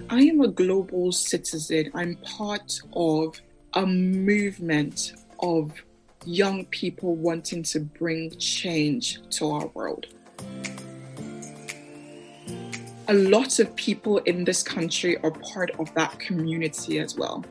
I am a global citizen. I'm part of a movement of young people wanting to bring change to our world. A lot of people in this country are part of that community as well.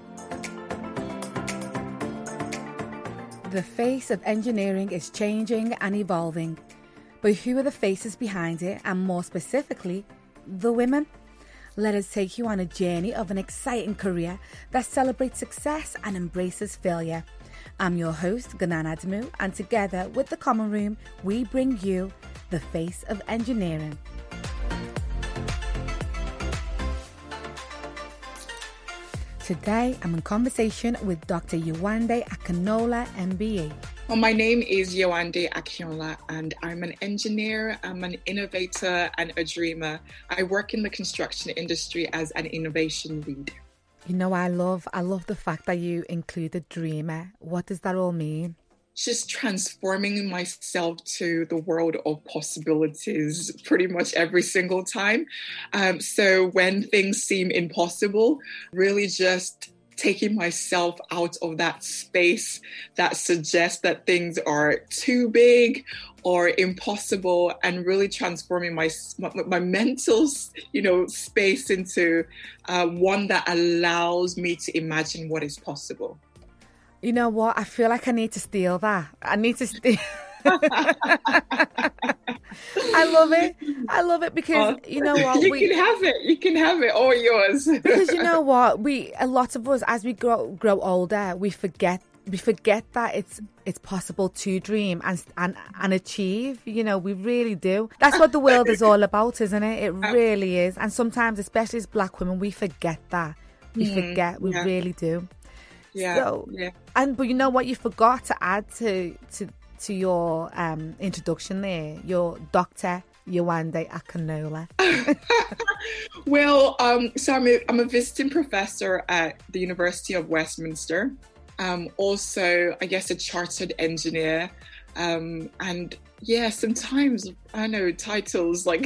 The face of engineering is changing and evolving. But who are the faces behind it, and more specifically, the women? Let us take you on a journey of an exciting career that celebrates success and embraces failure. I'm your host, Ganan Adamu, and together with The Common Room, we bring you the face of engineering. Today, I'm in conversation with Dr. Yewande Akinola, MBA. Well, my name is Yewande Akinola, and I'm an engineer, I'm an innovator and a dreamer. I work in the construction industry as an innovation lead. You know, I love the fact that you include a dreamer. What does that all mean? Just transforming myself to the world of possibilities pretty much every single time. So when things seem impossible, really just taking myself out of that space that suggests that things are too big or impossible, and really transforming my mental, space into one that allows me to imagine what is possible. You know what? I feel like I need to steal that. I need to steal. I love it because you know what? You can have it. All yours. Because you know what? A lot of us, as we grow older, we forget that it's possible to dream and achieve. You know, we really do. That's what the world is all about, isn't it? It really is. And sometimes, especially as Black women, we forget that. We really do. Yeah. But you know what? You forgot to add to your introduction there. Your Dr. Yewande Akinola. Well, so I'm a visiting professor at the University of Westminster. Also, I guess, a chartered engineer. And yeah, sometimes I know titles like.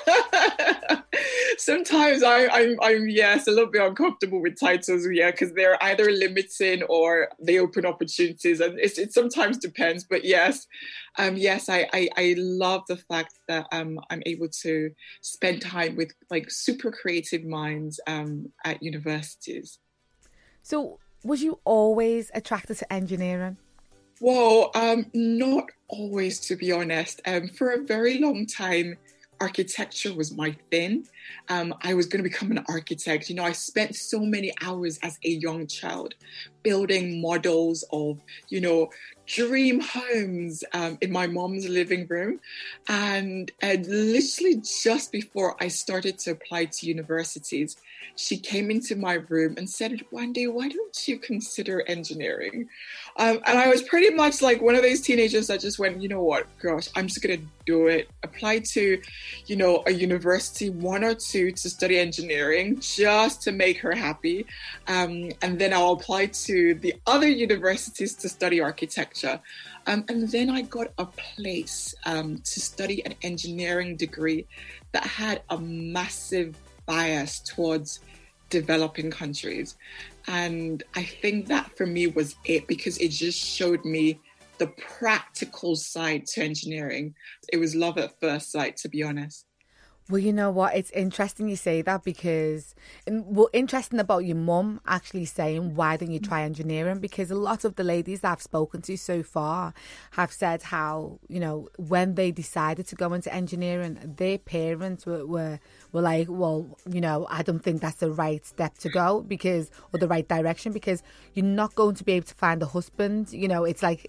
Sometimes I'm a little bit uncomfortable with titles, because they're either limiting or they open opportunities, and it sometimes depends. But yes, I love the fact that I'm able to spend time with like super creative minds at universities. So, was you always attracted to engineering? Well, not always, to be honest. For a very long time, architecture was my thing. I was going to become an architect. You know, I spent so many hours as a young child building models of, dream homes in my mom's living room. And literally just before I started to apply to universities, she came into my room and said, "Wande, why don't you consider engineering?" And I was pretty much like one of those teenagers that just went, you know what, gosh, I'm just going to do it. Apply to, a university, one or two, to study engineering just to make her happy. And then I'll apply to the other universities to study architecture. And then I got a place to study an engineering degree that had a massive bias towards developing countries. And I think that for me was it, because it just showed me the practical side to engineering. It was love at first sight, to be honest. Well, you know what? It's interesting you say that, because interesting about your mum actually saying, why don't you try engineering? Because a lot of the ladies that I've spoken to so far have said how, when they decided to go into engineering, their parents were like, well, I don't think that's the right step to go, or the right direction, because you're not going to be able to find a husband. It's like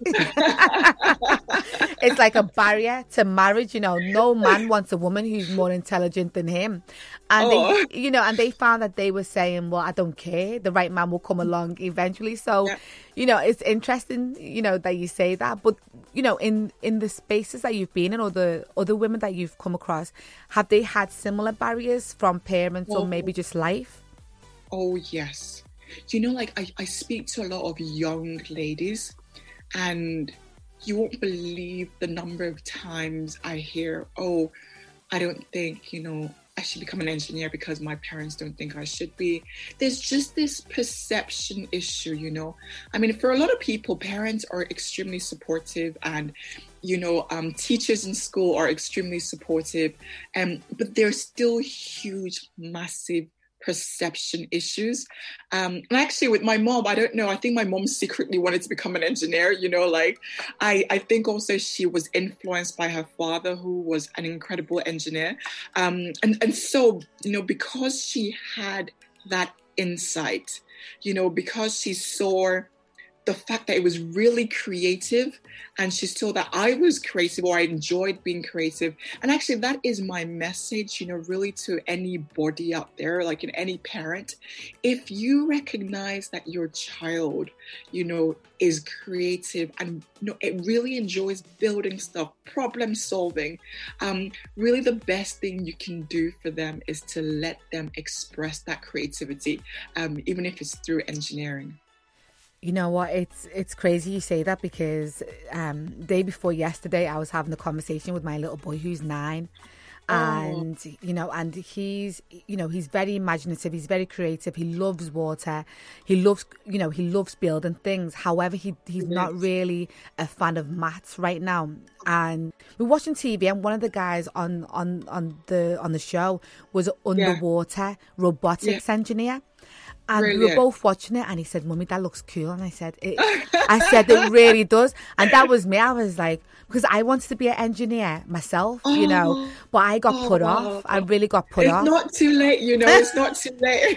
it's like a barrier to marriage. No man wants a woman who's more intelligent than him. And they found that they were saying, well, I don't care, the right man will come along eventually. So it's interesting that you say that. But in the spaces that you've been in, or the other women that you've come across, have they had similar barriers from parents or maybe just life? Oh yes. I speak to a lot of young ladies, and you won't believe the number of times I hear, oh, I don't think, I should become an engineer because my parents don't think I should be. There's just this perception issue, you know. I mean, for a lot of people, parents are extremely supportive, and you know, teachers in school are extremely supportive, but there's still huge, massive perception issues. And actually with my mom, I don't know, I think my mom secretly wanted to become an engineer, you know, like I think also she was influenced by her father, who was an incredible engineer. And so, you know, because she had that insight, you know, because she saw the fact that it was really creative, and she saw that I was creative, or I enjoyed being creative. And actually that is my message, you know, really to anybody out there, like in any parent. If you recognize that your child, you know, is creative and, you know, it really enjoys building stuff, problem solving, really the best thing you can do for them is to let them express that creativity, even if it's through engineering. You know what? It's crazy you say that, because day before yesterday, I was having a conversation with my little boy who's 9, and he's very imaginative. He's very creative. He loves water. He loves building things. However, he's not really a fan of maths right now. And we're watching TV, and one of the guys on the show was an underwater robotics engineer. And Brilliant. we were both watching it, and he said, "Mummy, that looks cool." And I said, it really does. And that was me. I was like, because I wanted to be an engineer myself, you know, but I got put off. I really got put off. It's not too late, you know. It's not too late.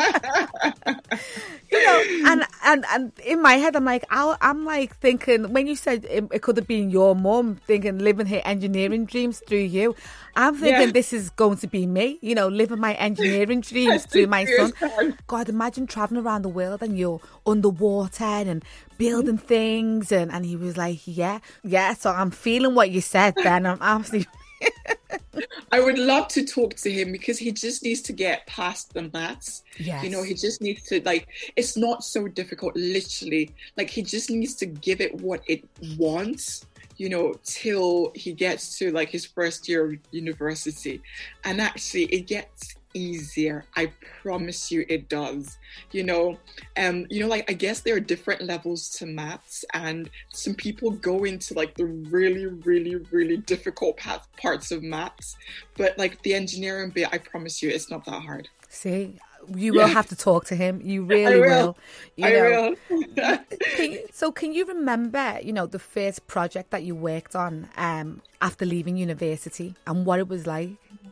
You know, and in my head, I'm like thinking, when you said it could have been your mum, thinking living her engineering dreams through you, I'm thinking this is going to be me, you know, living my engineering dreams through my son. God, imagine traveling around the world and you're underwater and building things. And he was like, yeah. So I'm feeling what you said then. I'm absolutely... I would love to talk to him, because he just needs to get past the maths. Yes. You know, he just needs to, like, it's not so difficult, literally. Like, he just needs to give it what it wants, you know, till he gets to, like, his first year of university. And actually, it gets easier. I promise you it does. You know, like, I guess there are different levels to maths, and some people go into like the really, really, really difficult parts of maths, but like the engineering bit, I promise you it's not that hard. See, you will have to talk to him. You really will. I will. Can you remember, you know, the first project that you worked on after leaving university, and what it was like?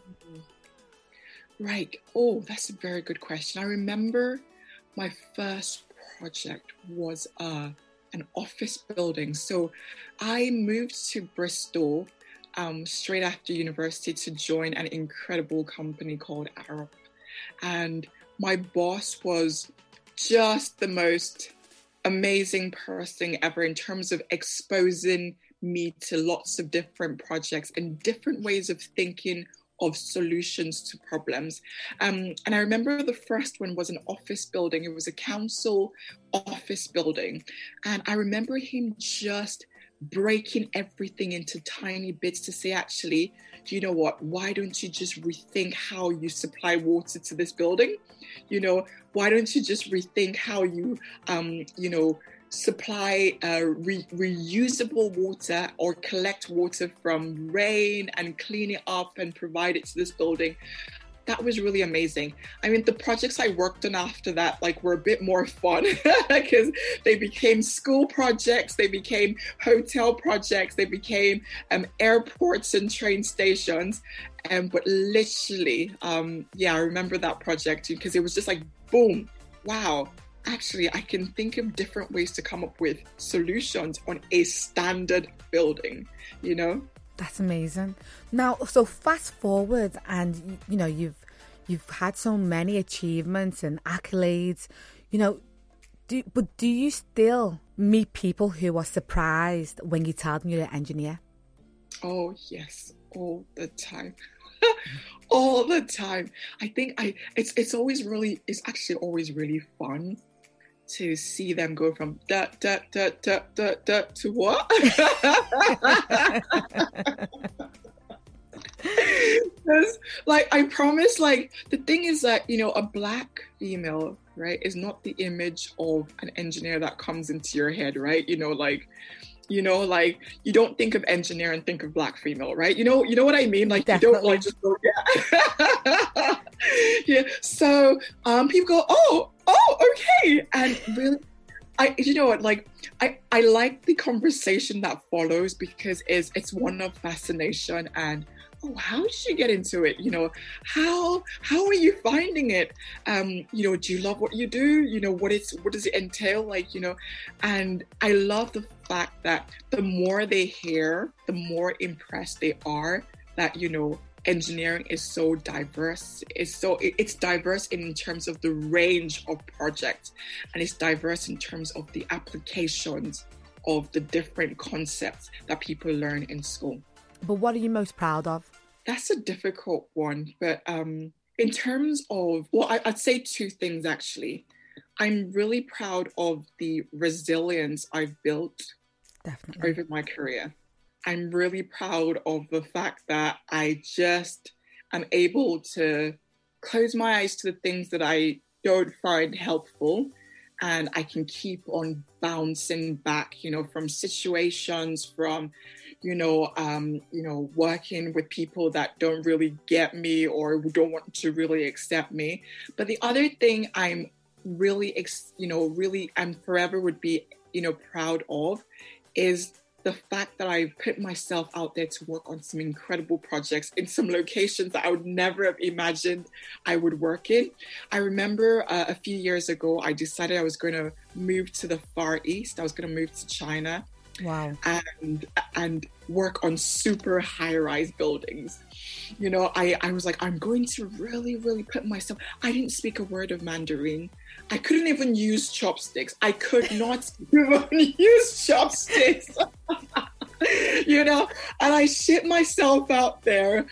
Right. Oh, that's a very good question. I remember my first project was an office building. So I moved to Bristol straight after university to join an incredible company called Arup. And my boss was just the most amazing person ever in terms of exposing me to lots of different projects and different ways of thinking of solutions to problems. And I remember the first one was an office building. It was a council office building. And I remember him just breaking everything into tiny bits to say, actually, you know what, why don't you just rethink how you supply water to this building? You know, why don't you just rethink how you, supply reusable water, or collect water from rain and clean it up and provide it to this building? That was really amazing. I mean, the projects I worked on after that, like, were a bit more fun because they became school projects, they became hotel projects, they became airports and train stations. But literally, I remember that project because it was just like, boom, wow. Actually, I can think of different ways to come up with solutions on a standard building, you know? That's amazing. Now, so fast forward, and you know, you've had so many achievements and accolades, you know, do you still meet people who are surprised when you tell them you're an engineer? Oh, yes, all the time. All the time. I think it's actually always really fun to see them go from da to what? Like, I promise, like, the thing is that, a Black female, right, is not the image of an engineer that comes into your head, right? Like, you don't think of engineer and think of Black female, right? You know what I mean? Like, Definitely. you don't like just go, yeah. Yeah. So people go, oh, okay. And really, you know what, like, I like the conversation that follows, because it's one of fascination and, oh, how did you get into it? How are you finding it? Do you love what you do? What does it entail? Like, and I love the fact that the more they hear, the more impressed they are that, engineering is so diverse. It's diverse in terms of the range of projects, and it's diverse in terms of the applications of the different concepts that people learn in school. But what are you most proud of? That's a difficult one. But in terms of, well, I'd say two things, actually. I'm really proud of the resilience I've built Definitely over my career. I'm really proud of the fact that I just am able to close my eyes to the things that I don't find helpful, and I can keep on bouncing back, from situations, from, working with people that don't really get me or don't want to really accept me. But the other thing I'm really, I'm forever would be, proud of is the fact that I put myself out there to work on some incredible projects in some locations that I would never have imagined I would work in. I remember a few years ago, I decided I was going to move to the Far East. I was going to move to China. Wow. And work on super high-rise buildings. I was like, I'm going to really, really put myself... I didn't speak a word of Mandarin. I couldn't even use chopsticks. I could not even use chopsticks. And I shipped myself out there,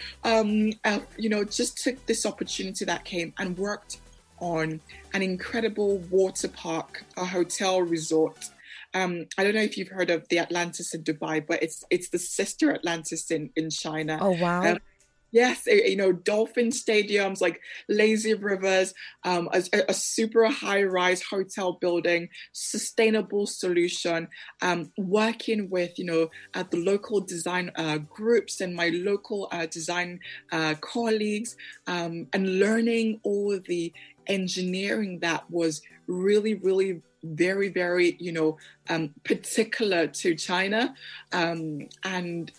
just took this opportunity that came and worked on an incredible water park, a hotel resort. I don't know if you've heard of the Atlantis in Dubai, but it's the sister Atlantis in China. Oh, wow. Yes, dolphin stadiums, like lazy rivers, a super high-rise hotel building, sustainable solution, working with, at the local design groups and my local design colleagues, and learning all of the engineering that was really, really very, very, particular to China. And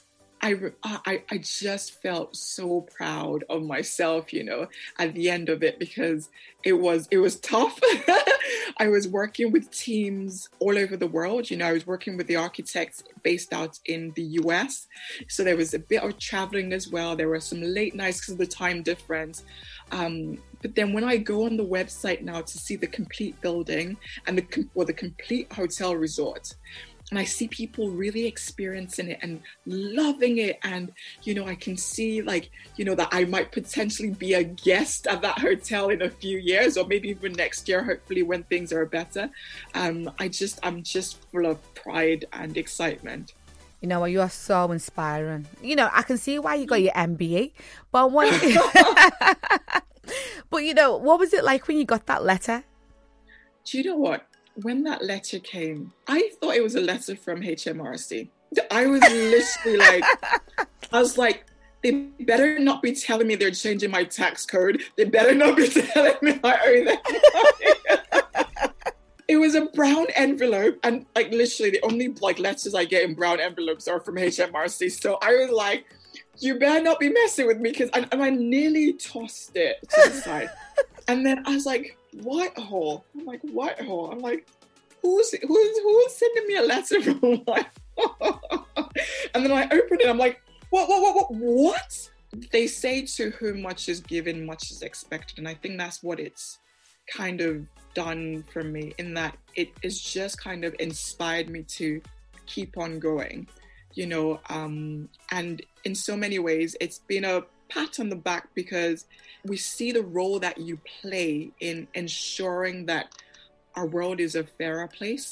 I just felt so proud of myself, at the end of it, because it was tough. I was working with teams all over the world. I was working with the architects based out in the US. So there was a bit of traveling as well. There were some late nights because of the time difference. But then when I go on the website now to see the complete building and the complete hotel resort, and I see people really experiencing it and loving it. And, I can see that I might potentially be a guest at that hotel in a few years, or maybe even next year, hopefully when things are better. I'm just full of pride and excitement. You are so inspiring. I can see why you got your MBA, but but what was it like when you got that letter? Do you know what? When that letter came, I thought it was a letter from HMRC. I was literally like, they better not be telling me they're changing my tax code. They better not be telling me I owe them. It was a brown envelope, and literally the only letters I get in brown envelopes are from HMRC. So I was like, you better not be messing with me, and I nearly tossed it to the side. And then I was like, Whitehall. I'm like, Whitehall. I'm like, who's sending me a letter from Whitehall? And then I opened it. I'm like, what? They say to whom much is given, much is expected. And I think that's what it's kind of done for me, in that it has just kind of inspired me to keep on going, and in so many ways, it's been a pat on the back, because we see the role that you play in ensuring that our world is a fairer place.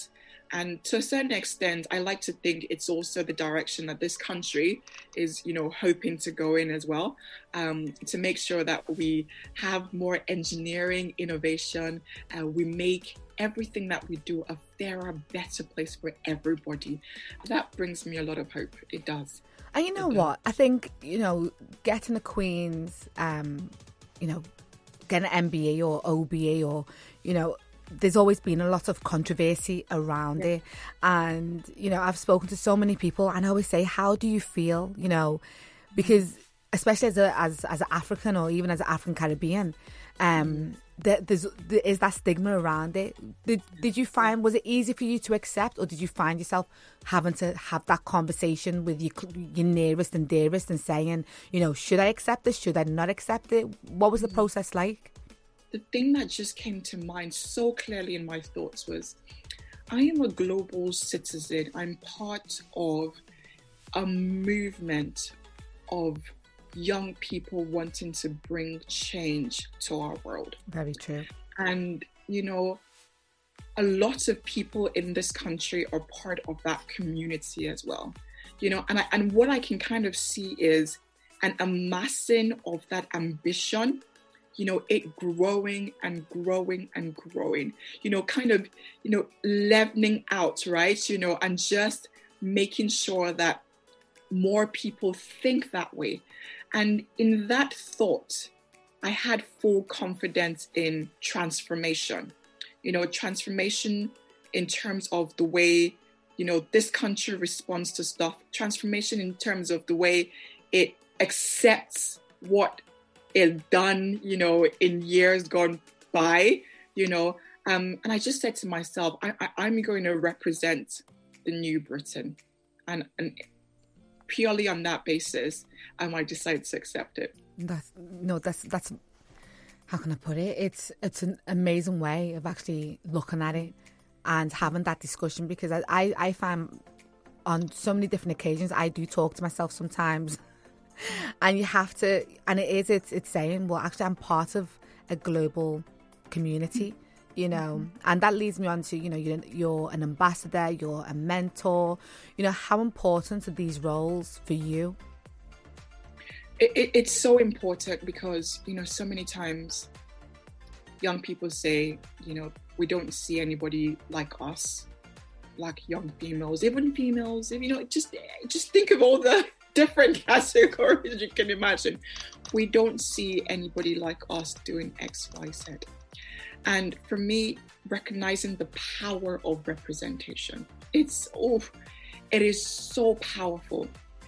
And to a certain extent, I like to think it's also the direction that this country is, hoping to go in as well, to make sure that we have more engineering innovation. We make everything that we do a fairer, better place for everybody. That brings me a lot of hope. It does. And you know what? I think, getting a Queen's, getting an MBA or OBA or, there's always been a lot of controversy around it. And, I've spoken to so many people and I always say, how do you feel, because especially as an African or even as an African Caribbean, there is that stigma around it. Did you find, was it easy for you to accept, or did you find yourself having to have that conversation with your nearest and dearest and saying, should I accept this? Should I not accept it? What was the process like? The thing that just came to mind so clearly in my thoughts was, I am a global citizen. I'm part of a movement of young people wanting to bring change to our world. Very true. And, a lot of people in this country are part of that community as well. And what I can kind of see is an amassing of that ambition, it growing and growing and growing, leveling out, right? And just making sure that more people think that way. And in that thought, I had full confidence in transformation, transformation in terms of the way, this country responds to stuff, transformation in terms of the way it accepts what is done, in years gone by, and I just said to myself, I'm going to represent the new Britain. And purely on that basis, I decided to accept it. That's how can I put it? It's an amazing way of actually looking at it and having that discussion, because I find on so many different occasions I do talk to myself sometimes, and you have to, and it's saying, well, actually I'm part of a global community, and that leads me on to, you're an ambassador, you're a mentor, how important are these roles for you? It's so important because, so many times young people say, we don't see anybody like us, like young females, even females, just think of all the different categories you can imagine. We don't see anybody like us doing X, Y, Z. And for me, recognizing the power of representation, it is so powerful.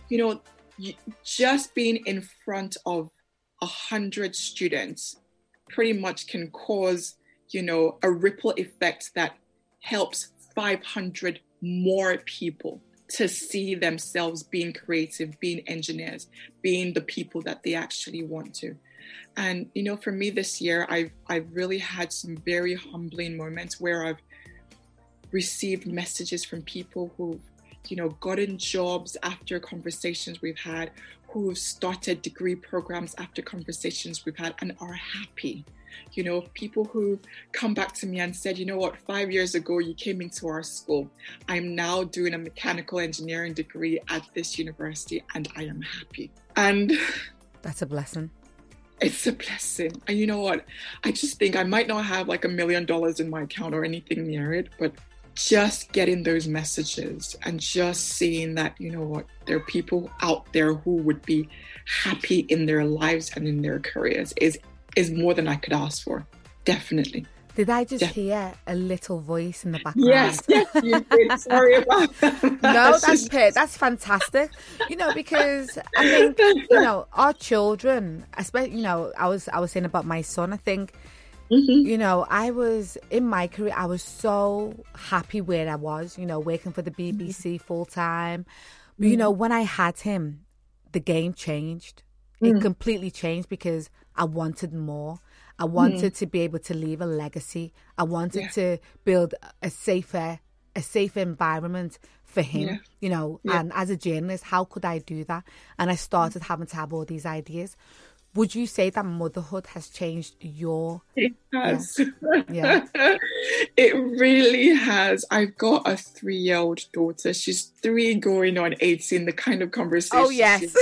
Just being in front of 100 students pretty much can cause, a ripple effect that helps 500 more people to see themselves being creative, being engineers, being the people that they actually want to. And, for me this year, I've really had some very humbling moments where I've received messages from people who've, gotten jobs after conversations we've had, who've started degree programs after conversations we've had and are happy. People who come back to me and said, 5 years ago, you came into our school. I'm now doing a mechanical engineering degree at this university and I am happy. And that's a blessing. It's a blessing. And you know what? I just think I might not have like $1 million in my account or anything near it, but just getting those messages and just seeing that, there are people out there who would be happy in their lives and in their careers is more than I could ask for. Definitely. Did I just hear a little voice in the background? Yes, you did. Sorry about that. No, that's fantastic. Because I think, our children, especially, I was saying about my son, I think, I was in my career, I was so happy where I was, working for the BBC full time. But, when I had him, the game changed. It completely changed because I wanted more. I wanted to be able to leave a legacy. I wanted to build a safer environment for him, and as a journalist, how could I do that? And I started having to have all these ideas. would you say that motherhood has changed your... It has. Yeah. It really has. I've got a 3-year-old daughter. She's 3 going on 18, the kind of conversation. Oh, yes.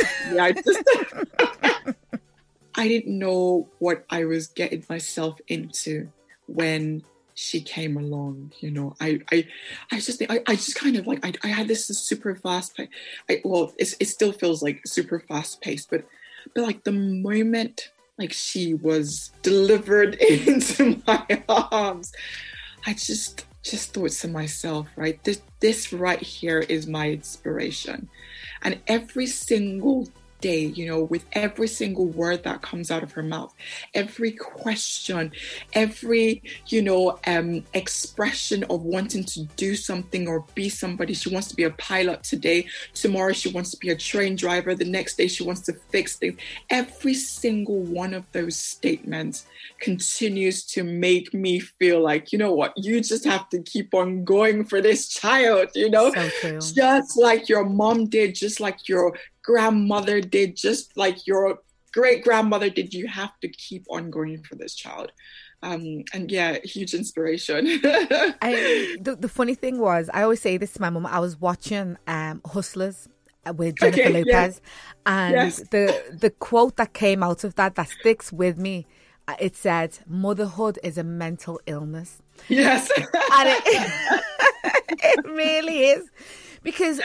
I didn't know what I was getting myself into when she came along. You know, I just think I just kind of like, I had this super fast pace. It still feels like super fast paced, but like the moment like she was delivered into my arms, I just thought to myself, right, this right here is my inspiration. And every single day, you know, with every single word that comes out of her mouth, every question, every, you know, expression of wanting to do something or be somebody. She wants to be a pilot today. Tomorrow she wants to be a train driver. The next day she wants to fix things. Every single one of those statements continues to make me feel like, you know what, you just have to keep on going for this child, you know, so true. Just like your mom did, just like your grandmother did, just like your great grandmother did. You have to keep on going for this child. And yeah, huge inspiration. The funny thing was, I always say this to my mum, I was watching Hustlers with Jennifer Lopez, and the quote that came out of that sticks with me. It said, "Motherhood is a mental illness." Yes. And it really is. Because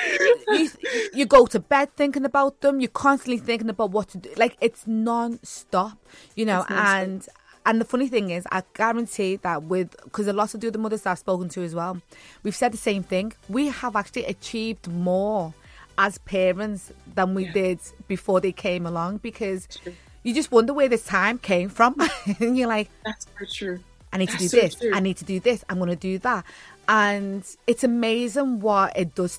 you go to bed thinking about them, you're constantly thinking about what to do. Like, it's non-stop, you know. And the funny thing is, I guarantee that because a lot of the other mothers that I've spoken to as well, we've said the same thing. We have actually achieved more as parents than we did before they came along, because you just wonder where this time came from. And you're like, that's so true. I need to do this. I need to do this. I'm going to do that. And it's amazing what it does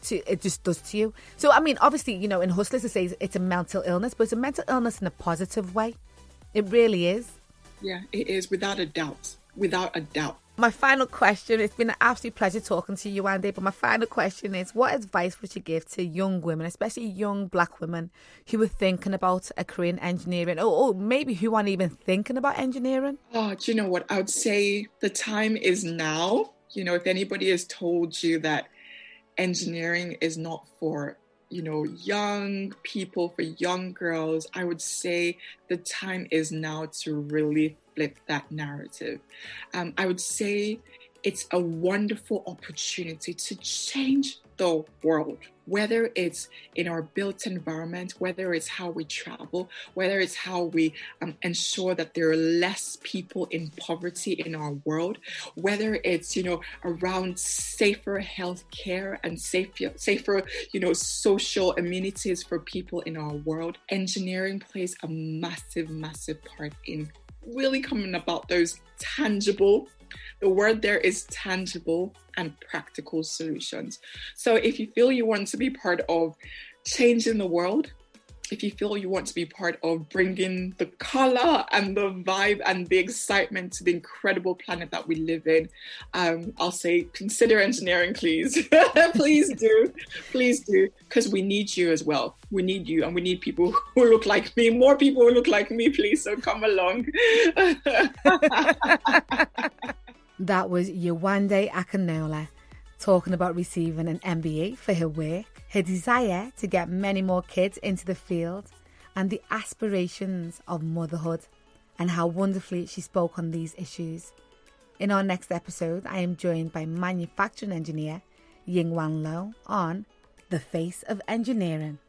to you. So, I mean, obviously, you know, in Hustlers it says it's a mental illness, but it's a mental illness in a positive way. It really is. Yeah, it is, without a doubt. Without a doubt. My final question, it's been an absolute pleasure talking to you, Wande, but my final question is, what advice would you give to young women, especially young black women, who are thinking about a career in engineering, or maybe who aren't even thinking about engineering? Oh, do you know what? I would say the time is now. You know, if anybody has told you that engineering is not for, you know, young people, for young girls, I would say the time is now to really flip that narrative. I would say it's a wonderful opportunity to change the world, whether it's in our built environment, whether it's how we travel, whether it's how we ensure that there are less people in poverty in our world, whether it's, you know, around safer healthcare and safer, you know, social amenities for people in our world. Engineering plays a massive, massive part in really coming about those tangible, the word there is tangible, and practical solutions. So if you feel you want to be part of changing the world, if you feel you want to be part of bringing the color and the vibe and the excitement to the incredible planet that we live in, I'll say consider engineering, please. Please do, because we need you as well. We need you, and we need people who look like me, more people who look like me, please, so come along. That was Yewande Akinola talking about receiving an MBA for her work, her desire to get many more kids into the field, and the aspirations of motherhood, and how wonderfully she spoke on these issues. In our next episode, I am joined by manufacturing engineer Ying Wan Lo on The Face of Engineering.